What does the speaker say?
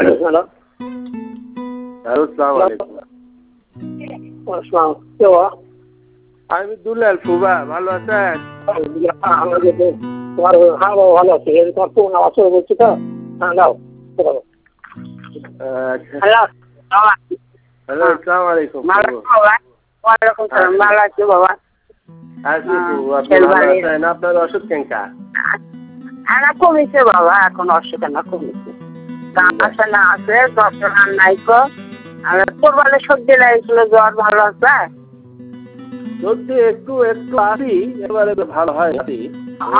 Hello, আসসালামু আলাইকুম। আসসালাম। কে বাবা? আমি দুলাল ফুবা, ভালো আছেন? তোমার হ্যাঁ বাবা ভালো আছে। তোমার ফোন আওয়াজ করে বলছি তো। হ্যাঁ দাও। আচ্ছা। হ্যালো বাবা। হ্যালো, আসসালামু আলাইকুম। ওয়ালাইকুম সালাম। ভালো আছি বাবা। আছি ফুবু, আপনি ভালো আছেন? আপনার ওষুধ কেনকা? না কমেছে বাবা, এখন অসুখ না কমেছে। আছে না আছে, ডক্টর আর নাই তো। আর কোরবানে সর্দি লাগছিল, জ্বর ভালো আছে? সর্দি একটু একটু আসি, এবারে ভালো হয় আসি।